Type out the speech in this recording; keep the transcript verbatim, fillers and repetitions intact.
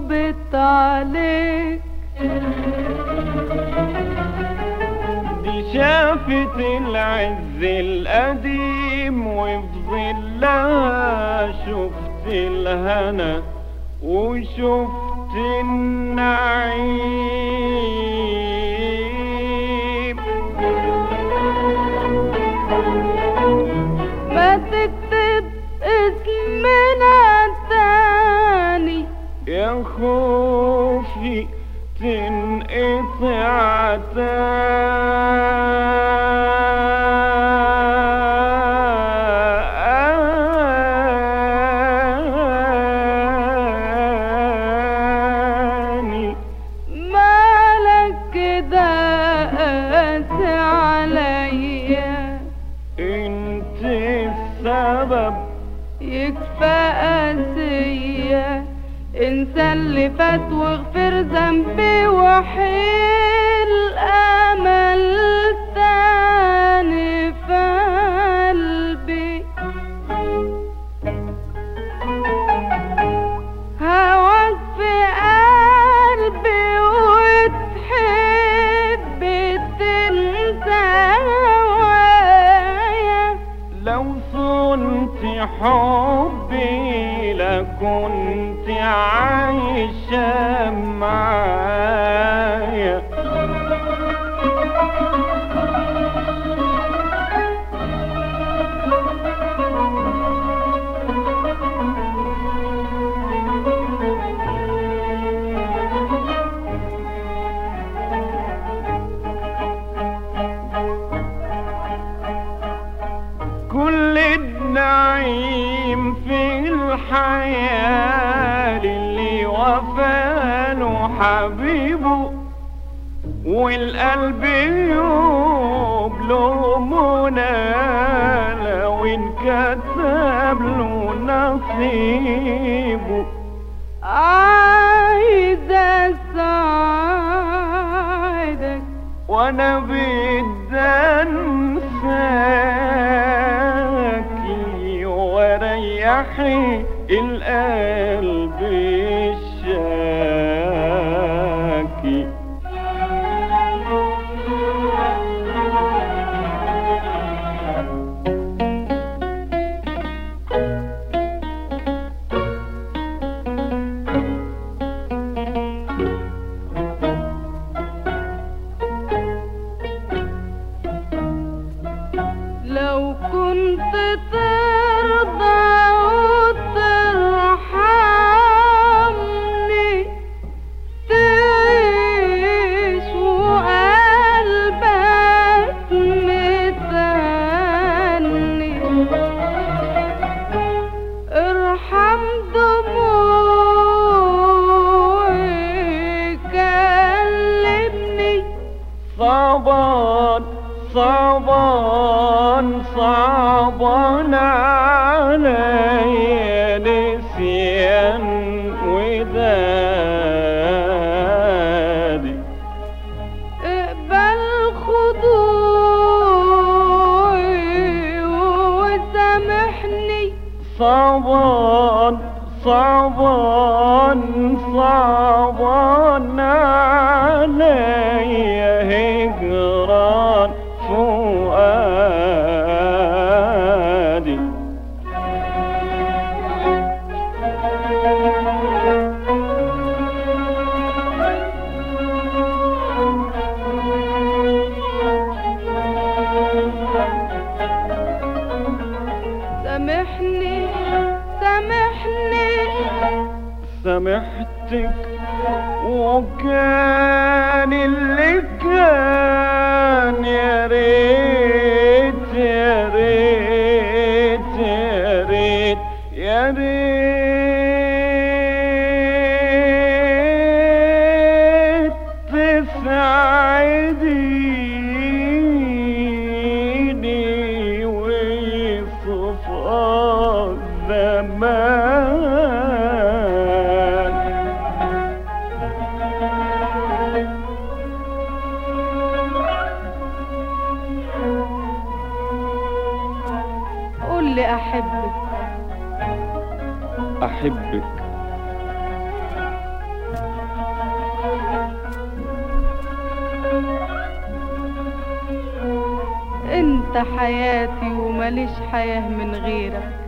صعبت عليك. دي شافت العز القديم وفي ظلها شفت الهنا وشفت النعيم. ما تكتب اسمنا تاني يا خوفي تنقطع تاني. مالك كده قاسي عليا؟ انت السبب يكفى قاسية، انسى اللي فات واغفر ذنبي وحيل امل تاني في قلبي. هواك في قلبي وتحب تنسى هوايا. لو صنت حبي لكنت عايشة معايا. كل النعيم في الحياة للي وفاله حبيبه، والقلب يبلغ منى لو انكتب له نصيبه. عايزة اساعدك وانا بدي انساكي وريحي القلب الشاكي. لو كنت ترضى وترحمني تعيش وقلبك متهني. ارحم دموعي كلمني. صعبان صعبان صعبان عليا نسيان ودادي. اقبل خضوعي وسامحني. صعبان صعبان صعبان عليا هجران فؤادي. سامحني سامحني سامحتك وكان اللي كان يا ريت يا ريت يا ريت يا ريت تسعديني ويصفى الزمان. قول لي احبك. أحبك حياتي ومليش حياة من غيرك.